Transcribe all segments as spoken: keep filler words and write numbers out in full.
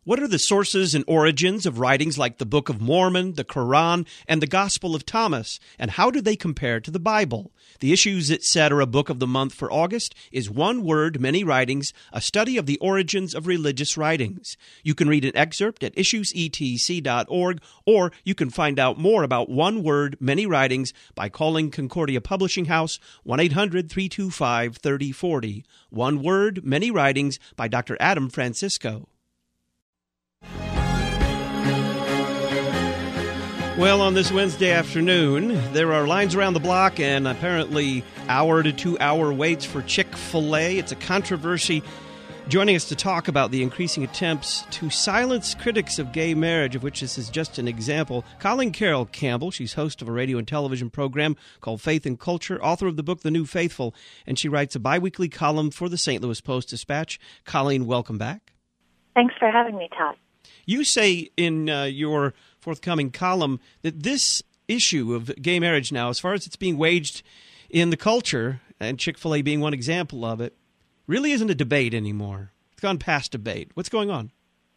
What are the sources and origins of writings like the Book of Mormon, the Quran, and the Gospel of Thomas, and how do they compare to the Bible? The Issues et cetera book of the month for August is One Word, Many Writings, a study of the origins of religious writings. You can read an excerpt at issues e t c dot org, or you can find out more about One Word, Many Writings by calling Concordia Publishing House, one eight hundred three two five three oh four oh. One Word, Many Writings by Doctor Adam Francisco. Well, on this Wednesday afternoon, there are lines around the block and apparently hour to two hour waits for Chick-fil-A. It's a controversy. Joining us to talk about the increasing attempts to silence critics of gay marriage, of which this is just an example, Colleen Carroll Campbell. She's host of a radio and television program called Faith and Culture, author of the book The New Faithful, and she writes a biweekly column for the Saint Louis Post-Dispatch. Colleen, welcome back. Thanks for having me, Todd. You say in uh, your forthcoming column that this issue of gay marriage now, as far as it's being waged in the culture, and Chick-fil-A being one example of it, really isn't a debate anymore. It's gone past debate. What's going on?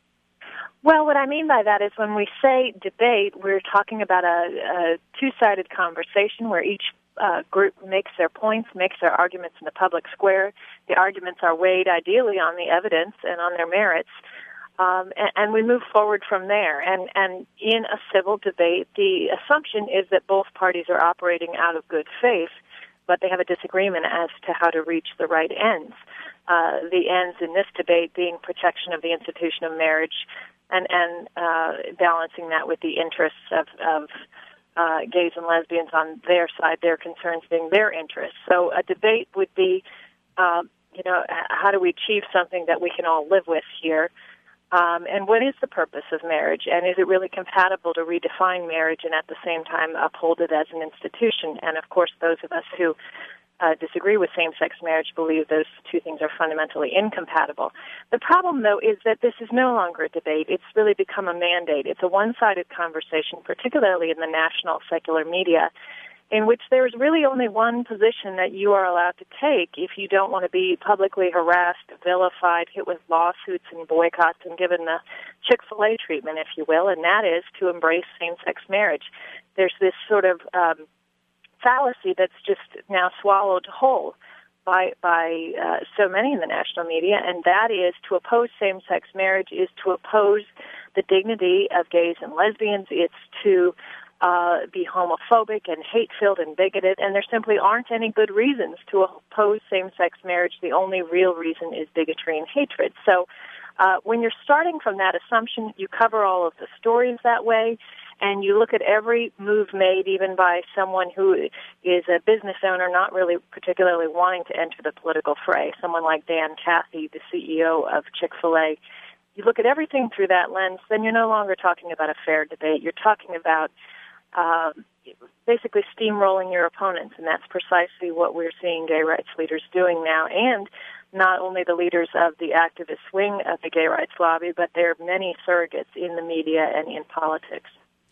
Well, what I mean by that is when we say debate, we're talking about a, a two-sided conversation where each uh, group makes their points, makes their arguments in the public square. The arguments are weighed ideally on the evidence and on their merits. Um, and, and we move forward from there. And, and in a civil debate, the assumption is that both parties are operating out of good faith, but they have a disagreement as to how to reach the right ends. Uh, the ends in this debate being protection of the institution of marriage and, and uh, balancing that with the interests of, of uh, gays and lesbians on their side, their concerns being their interests. So a debate would be, uh, you know, how do we achieve something that we can all live with here? Um, and what is the purpose of marriage? And is it really compatible to redefine marriage and at the same time uphold it as an institution? And, of course, those of us who uh, disagree with same-sex marriage believe those two things are fundamentally incompatible. The problem, though, is that this is no longer a debate. It's really become a mandate. It's a one-sided conversation, particularly in the national secular media, in which there is really only one position that you are allowed to take if you don't want to be publicly harassed, vilified, hit with lawsuits and boycotts and given the Chick-fil-A treatment, if you will, and that is to embrace same-sex marriage. There's this sort of um, fallacy that's just now swallowed whole by by uh, so many in the national media, and that is to oppose same-sex marriage is to oppose the dignity of gays and lesbians. It's to Uh, be homophobic and hate-filled and bigoted, and there simply aren't any good reasons to oppose same-sex marriage. The only real reason is bigotry and hatred. So uh, when you're starting from that assumption, you cover all of the stories that way, and you look at every move made, even by someone who is a business owner not really particularly wanting to enter the political fray, someone like Dan Cathy, the C E O of Chick-fil-A. You look at everything through that lens, then you're no longer talking about a fair debate. You're talking about Uh, basically steamrolling your opponents, and that's precisely what we're seeing gay rights leaders doing now, and not only the leaders of the activist wing of the gay rights lobby, but there are many surrogates in the media and in politics.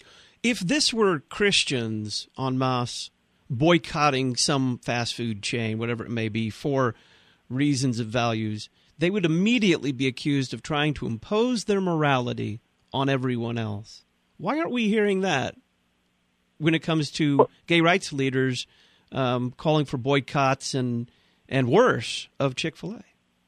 If this were Christians en masse boycotting some fast food chain, whatever it may be, for reasons of values, they would immediately be accused of trying to impose their morality on everyone else. Why aren't we hearing that when it comes to gay rights leaders um, calling for boycotts and and worse of Chick-fil-A?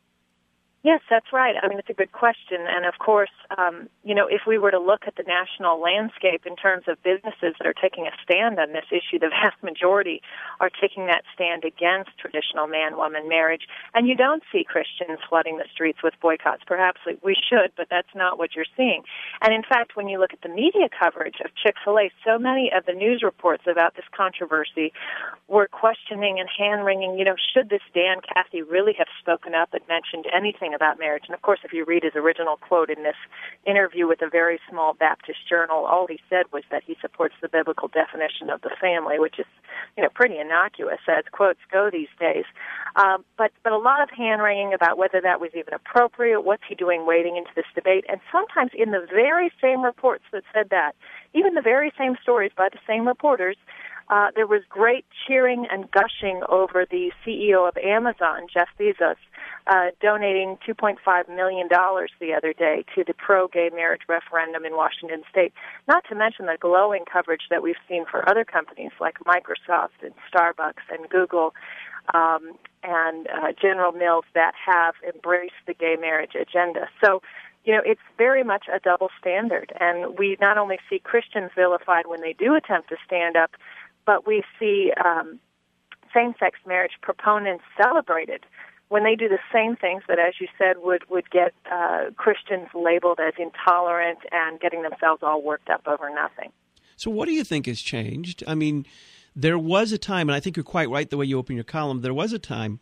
Yes, that's right. I mean, it's a good question. And, of course, um, you know, if we were to look at the national landscape in terms of businesses that are taking a stand on this issue, the vast majority are taking that stand against traditional man-woman marriage. And you don't see Christians flooding the streets with boycotts. Perhaps we should, but that's not what you're seeing. And, in fact, when you look at the media coverage of Chick-fil-A, so many of the news reports about this controversy were questioning and hand-wringing, you know, should this Dan Cathy really have spoken up and mentioned anything about marriage? And, of course, if you read his original quote in this interview with a very small Baptist journal, all he said was that he supports the biblical definition of the family, which is, you know, pretty innocuous as quotes go these days. Um, but, but a lot of hand-wringing about whether that was even appropriate, what's he doing wading into this debate, and sometimes in the very same reports that said that, even the very same stories by the same reporters, Uh, there was great cheering and gushing over the C E O of Amazon, Jeff Bezos, uh, donating two point five million dollars the other day to the pro-gay marriage referendum in Washington State, not to mention the glowing coverage that we've seen for other companies like Microsoft and Starbucks and Google um, and uh, General Mills that have embraced the gay marriage agenda. So, you know, it's very much a double standard, and we not only see Christians vilified when they do attempt to stand up, but we see um, same-sex marriage proponents celebrated when they do the same things that, as you said, would, would get uh, Christians labeled as intolerant and getting themselves all worked up over nothing. So what do you think has changed? I mean, there was a time, and I think you're quite right the way you open your column, there was a time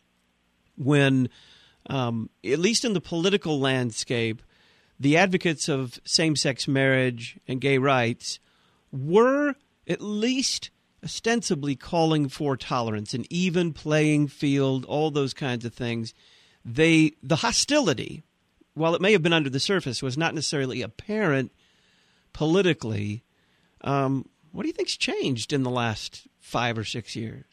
when, um, at least in the political landscape, the advocates of same-sex marriage and gay rights were at least ostensibly calling for tolerance, an even playing field, all those kinds of things. They, the hostility, while it may have been under the surface, was not necessarily apparent politically. Um, what do you think's changed in the last five or six years?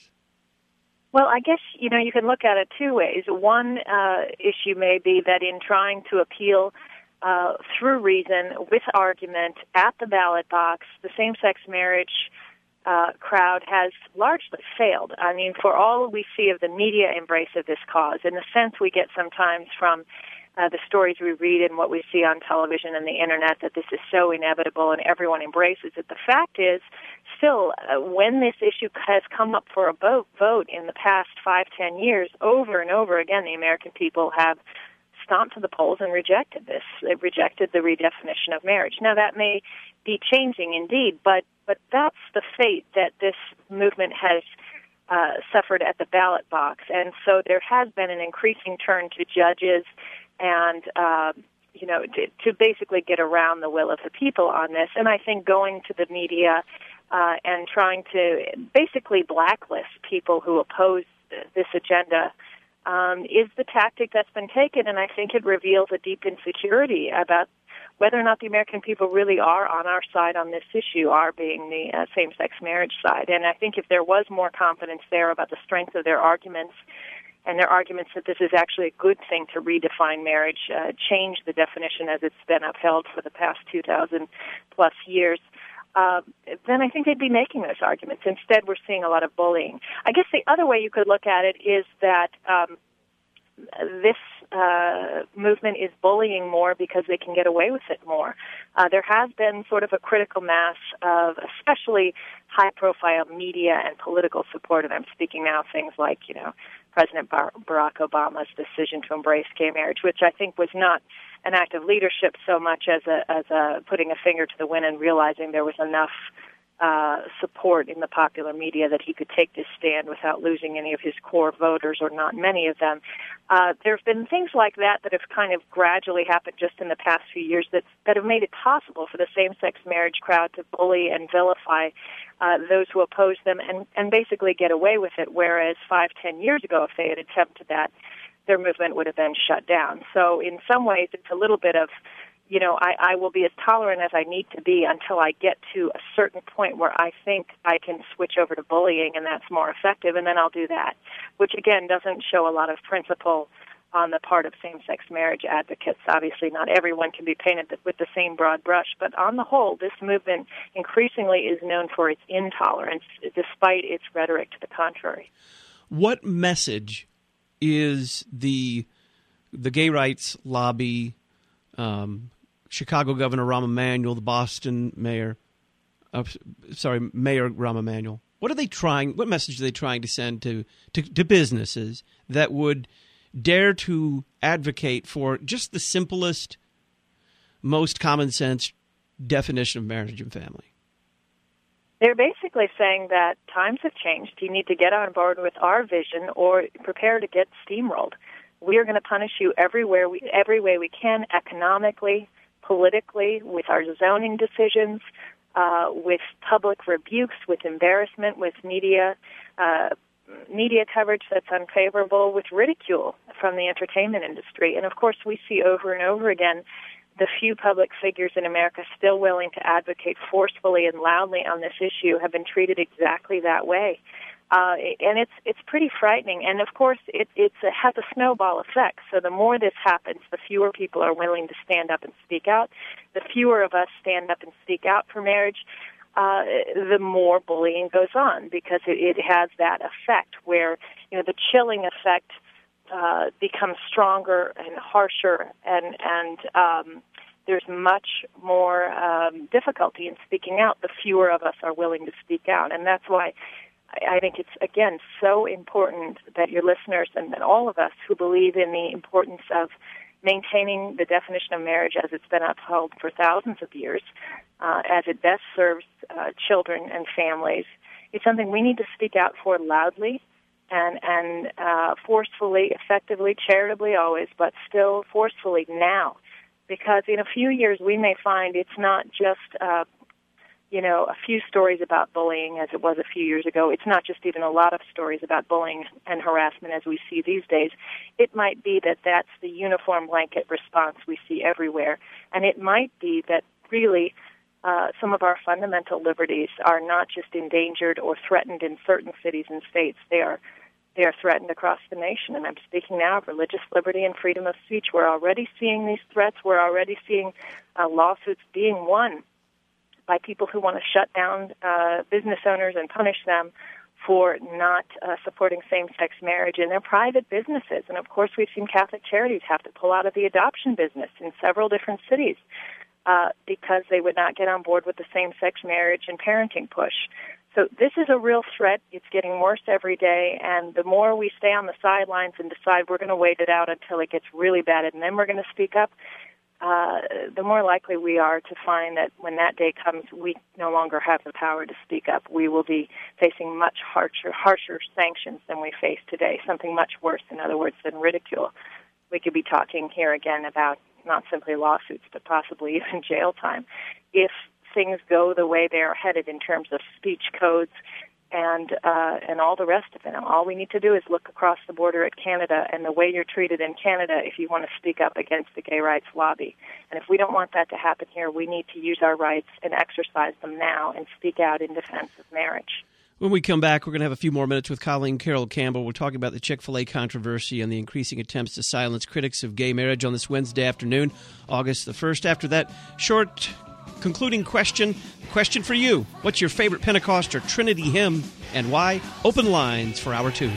Well, I guess, you know, you can look at it two ways. One uh, issue may be that in trying to appeal uh, through reason, with argument, at the ballot box, the same-sex marriage Uh, crowd has largely failed. I mean, for all we see of the media embrace of this cause, in the sense we get sometimes from uh, the stories we read and what we see on television and the internet that this is so inevitable and everyone embraces it. The fact is, still, uh, when this issue has come up for a vote, vote in the past five, ten years, over and over again, the American people have stomped to the polls and rejected this. They rejected the redefinition of marriage. Now, that may be changing indeed, but but that's the fate that this movement has uh, suffered at the ballot box. And so there has been an increasing turn to judges and, uh, you know, to, to basically get around the will of the people on this. And I think going to the media uh, and trying to basically blacklist people who oppose this agenda um, is the tactic that's been taken. And I think it reveals a deep insecurity about whether or not the American people really are on our side on this issue, our being the uh, same-sex marriage side. And I think if there was more confidence there about the strength of their arguments and their arguments that this is actually a good thing to redefine marriage, uh, change the definition as it's been upheld for the past two thousand plus years, uh, then I think they'd be making those arguments. Instead, we're seeing a lot of bullying. I guess the other way you could look at it is that um, this uh, movement is bullying more because they can get away with it more. Uh, there has been sort of a critical mass of especially high-profile media and political support, and I'm speaking now of things like, you know, President Bar- Barack Obama's decision to embrace gay marriage, which I think was not an act of leadership so much as a, as a putting a finger to the wind and realizing there was enough Uh, support in the popular media that he could take this stand without losing any of his core voters, or not many of them. Uh, there have been things like that that have kind of gradually happened just in the past few years that, that have made it possible for the same-sex marriage crowd to bully and vilify uh, those who oppose them and, and basically get away with it, whereas five, ten years ago, if they had attempted that, their movement would have been shut down. So in some ways, it's a little bit of, you know, I, I will be as tolerant as I need to be until I get to a certain point where I think I can switch over to bullying and that's more effective, and then I'll do that, which, again, doesn't show a lot of principle on the part of same-sex marriage advocates. Obviously, not everyone can be painted with the same broad brush, but on the whole, this movement increasingly is known for its intolerance, despite its rhetoric to the contrary. What message is the the gay rights lobby, um, Chicago Governor Rahm Emanuel, the Boston mayor, uh, sorry, Mayor Rahm Emanuel, what are they trying, what message are they trying to send to, to, to businesses that would dare to advocate for just the simplest, most common sense definition of marriage and family? They're basically saying that times have changed. You need to get on board with our vision or prepare to get steamrolled. We are going to punish you everywhere we, every way we can, economically, politically, with our zoning decisions, uh, with public rebukes, with embarrassment, with media uh, media coverage that's unfavorable, with ridicule from the entertainment industry. And, of course, we see over and over again the few public figures in America still willing to advocate forcefully and loudly on this issue have been treated exactly that way. Uh, and it's it's pretty frightening. And, of course, it it's, it has a snowball effect. So the more this happens, the fewer people are willing to stand up and speak out. The fewer of us stand up and speak out for marriage, uh, the more bullying goes on, because it, it has that effect where, you know, the chilling effect uh, becomes stronger and harsher, and, and um, there's much more um, difficulty in speaking out. The fewer of us are willing to speak out. And that's why I think it's, again, so important that your listeners and that all of us who believe in the importance of maintaining the definition of marriage as it's been upheld for thousands of years, uh, as it best serves uh, children and families, it's something we need to speak out for loudly and, and uh, forcefully, effectively, charitably always, but still forcefully now. Because in a few years we may find it's not just uh, you know, a few stories about bullying as it was a few years ago. It's not just even a lot of stories about bullying and harassment as we see these days. It might be that that's the uniform blanket response we see everywhere. And it might be that really uh, some of our fundamental liberties are not just endangered or threatened in certain cities and states. They are they are threatened across the nation. And I'm speaking now of religious liberty and freedom of speech. We're already seeing these threats. We're already seeing uh, lawsuits being won by people who want to shut down uh, business owners and punish them for not uh, supporting same-sex marriage in their private businesses. And, of course, we've seen Catholic Charities have to pull out of the adoption business in several different cities uh, because they would not get on board with the same-sex marriage and parenting push. So this is a real threat. It's getting worse every day, and the more we stay on the sidelines and decide we're going to wait it out until it gets really bad and then we're going to speak up, Uh, the more likely we are to find that when that day comes, we no longer have the power to speak up. We will be facing much harsher, harsher sanctions than we face today, something much worse, in other words, than ridicule. We could be talking here again about not simply lawsuits, but possibly even jail time, if things go the way they are headed in terms of speech codes and uh, and all the rest of it. And all we need to do is look across the border at Canada and the way you're treated in Canada if you want to speak up against the gay rights lobby. And if we don't want that to happen here, we need to use our rights and exercise them now and speak out in defense of marriage. When we come back, we're going to have a few more minutes with Colleen Carroll Campbell. We're talking about the Chick-fil-A controversy and the increasing attempts to silence critics of gay marriage on this Wednesday afternoon, August the first. After that short concluding question, question for you. What's your favorite Pentecost or Trinity hymn and why? Open lines for hour two.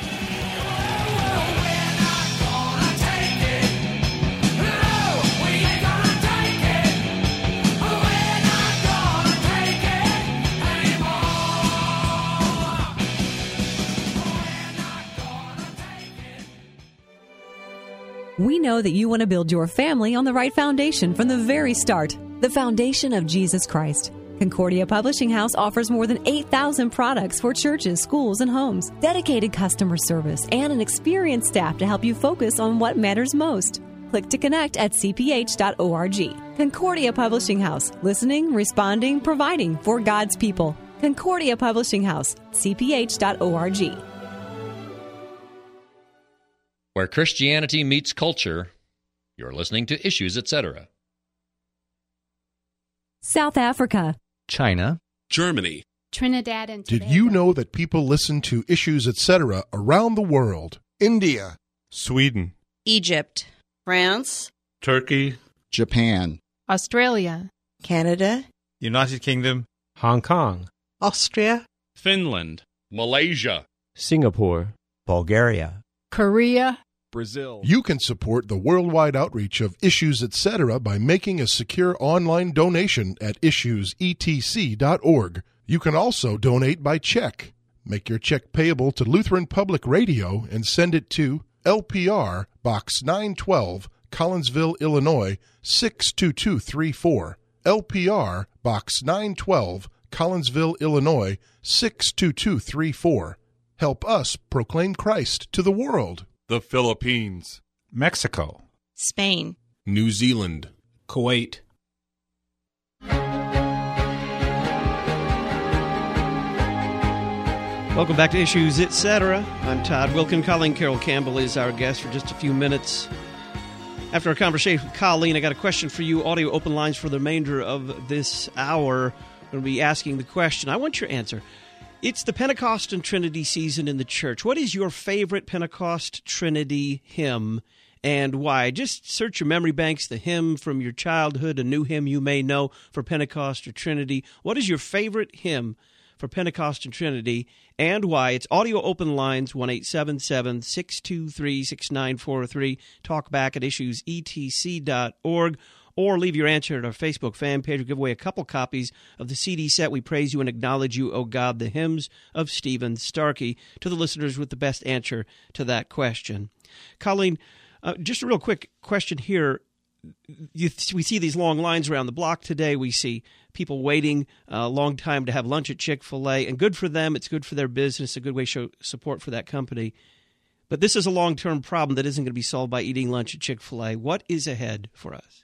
We know that you want to build your family on the right foundation from the very start, the foundation of Jesus Christ. Concordia Publishing House offers more than eight thousand products for churches, schools, and homes, dedicated customer service, and an experienced staff to help you focus on what matters most. Click to connect at c p h dot org. Concordia Publishing House, listening, responding, providing for God's people. Concordia Publishing House, c p h dot org. Where Christianity meets culture, you're listening to Issues, et cetera. South Africa, China, Germany, Trinidad and Tobago. Did you know that people listen to Issues, et cetera around the world? India, Sweden, Egypt, France, Turkey, Japan, Australia, Canada, United Kingdom, Hong Kong, Austria, Finland, Malaysia, Singapore, Bulgaria, Korea, Brazil. You can support the worldwide outreach of Issues, et cetera by making a secure online donation at issues e t c dot org. You can also donate by check. Make your check payable to Lutheran Public Radio and send it to L P R Box nine twelve, Collinsville, Illinois six two two three four. L P R Box nine twelve, Collinsville, Illinois six two two three four. Help us proclaim Christ to the world. the Philippines, Mexico, Spain, New Zealand, Kuwait. Welcome back to Issues, et cetera. I'm Todd Wilkin. Colleen Carroll Campbell is our guest for just a few minutes. After our conversation with Colleen, I got a question for you. Audio open lines for the remainder of this hour. I'm going to be asking the question. I want your answer. It's the Pentecost and Trinity season in the church. What is your favorite Pentecost Trinity hymn and why? Just search your memory banks, the hymn from your childhood, a new hymn you may know for Pentecost or Trinity. What is your favorite hymn for Pentecost and Trinity and why? It's audio open lines, one eight seven seven, six two three, six nine four three. Talk back at issues e t c dot org. Or leave your answer at our Facebook fan page. We'll give away a couple copies of the C D set, We Praise You and Acknowledge You, O God, the hymns of Stephen Starkey, to the listeners with the best answer to that question. Colleen, uh, just a real quick question here. You, we see these long lines around the block today. We see people waiting a long time to have lunch at Chick-fil-A, and good for them. It's good for their business, a good way to show support for that company. But this is a long-term problem that isn't going to be solved by eating lunch at Chick-fil-A. What is ahead for us?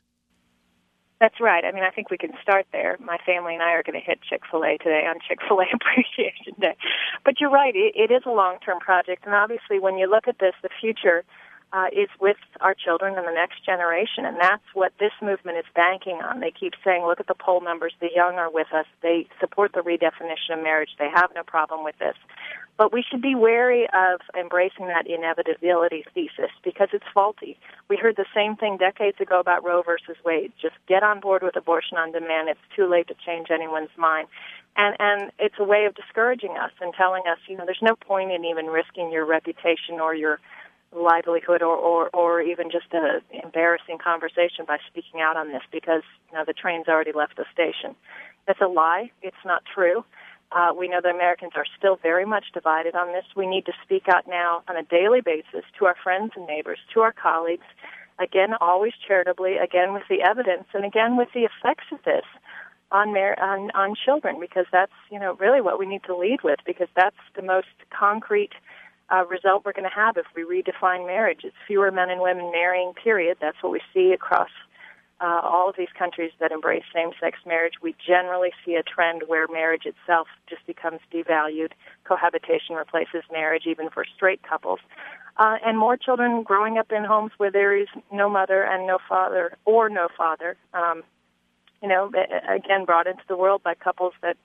That's right. I mean, I think we can start there. My family and I are going to hit Chick-fil-A today on Chick-fil-A Appreciation Day. But you're right. It, it is a long-term project. And obviously, when you look at this, the future uh, is with our children and the next generation. And that's what this movement is banking on. They keep saying, look at the poll numbers. The young are with us. They support the redefinition of marriage. They have no problem with this. But we should be wary of embracing that inevitability thesis because it's faulty. We heard the same thing decades ago about Roe versus Wade. Just get on board with abortion on demand. It's too late to change anyone's mind. And and it's a way of discouraging us and telling us, you know, there's no point in even risking your reputation or your livelihood or, or, or even just an embarrassing conversation by speaking out on this because, you know, the train's already left the station. That's a lie. It's not true. Uh, we know that Americans are still very much divided on this. We need to speak out now on a daily basis to our friends and neighbors, to our colleagues, again, always charitably, again with the evidence, and again with the effects of this on mar- on, on children, because that's, you know, really what we need to lead with, because that's the most concrete uh, result we're going to have if we redefine marriage. It's fewer men and women marrying, period. That's what we see across Uh, all of these countries that embrace same-sex marriage. We generally see a trend where marriage itself just becomes devalued. Cohabitation replaces marriage, even for straight couples. Uh, and more children growing up in homes where there is no mother and no father, or no father, um, you know, again, brought into the world by couples that,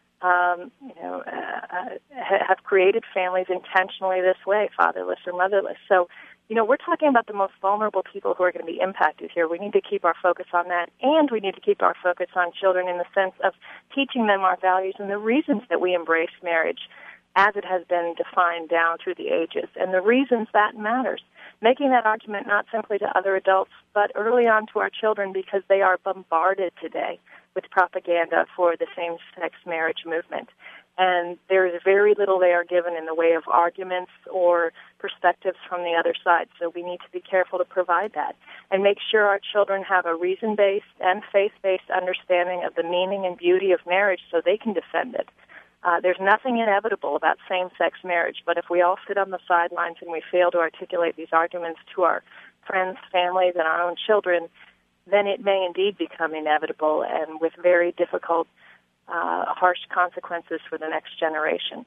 um, you know, uh, have created families intentionally this way, fatherless or motherless. So, you know, we're talking about the most vulnerable people who are going to be impacted here. We need to keep our focus on that, and we need to keep our focus on children in the sense of teaching them our values and the reasons that we embrace marriage as it has been defined down through the ages, and the reasons that matters. Making that argument not simply to other adults, but early on to our children, because they are bombarded today with propaganda for the same-sex marriage movement. And there is very little they are given in the way of arguments or perspectives from the other side. So we need to be careful to provide that and make sure our children have a reason-based and faith-based understanding of the meaning and beauty of marriage so they can defend it. Uh, there's nothing inevitable about same-sex marriage, but if we all sit on the sidelines and we fail to articulate these arguments to our friends, families, and our own children, then it may indeed become inevitable and with very difficult Uh, harsh consequences for the next generation.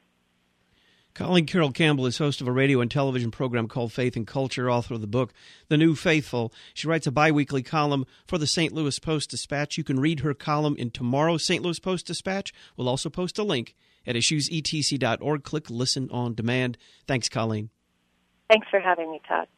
Colleen Carroll Campbell is host of a radio and television program called Faith and Culture, author of the book The New Faithful. She writes a biweekly column for the Saint Louis Post-Dispatch. You can read her column in tomorrow's Saint Louis Post-Dispatch. We'll also post a link at issues e t c dot org. Click Listen on Demand. Thanks, Colleen. Thanks for having me, Todd.